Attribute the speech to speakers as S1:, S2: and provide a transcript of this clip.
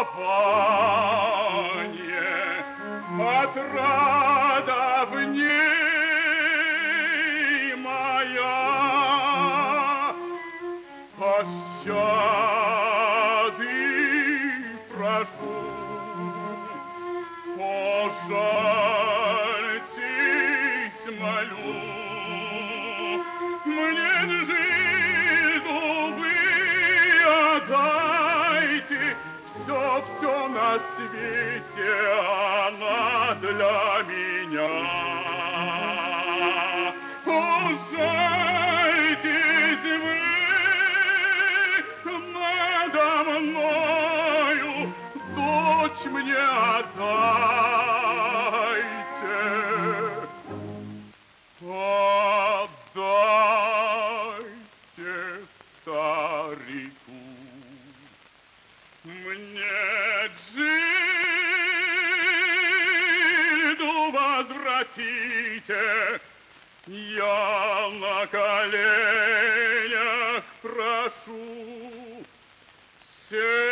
S1: упование, отрада в ней моя. Пощады прошу, пожальтесь, молю, мне жизнь вы отдайте, все на свете она для меня. Пожальтесь вы надо мною, дочь мне отдайте. Отдайте старику, мне джиду возвратите, я на коленях прошу. Все